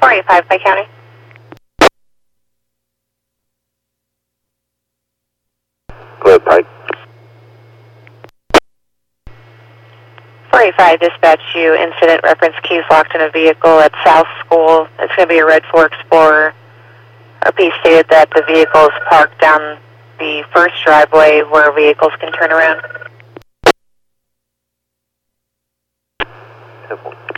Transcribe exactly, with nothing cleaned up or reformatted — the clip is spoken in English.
four eighty-five, Pike County. Go ahead, Pike. four eighty-five, dispatch you, incident reference keys locked in a vehicle at South School. It's going to be a red Ford Explorer. R P stated that the vehicle is parked down the first driveway where vehicles can turn around. Simple.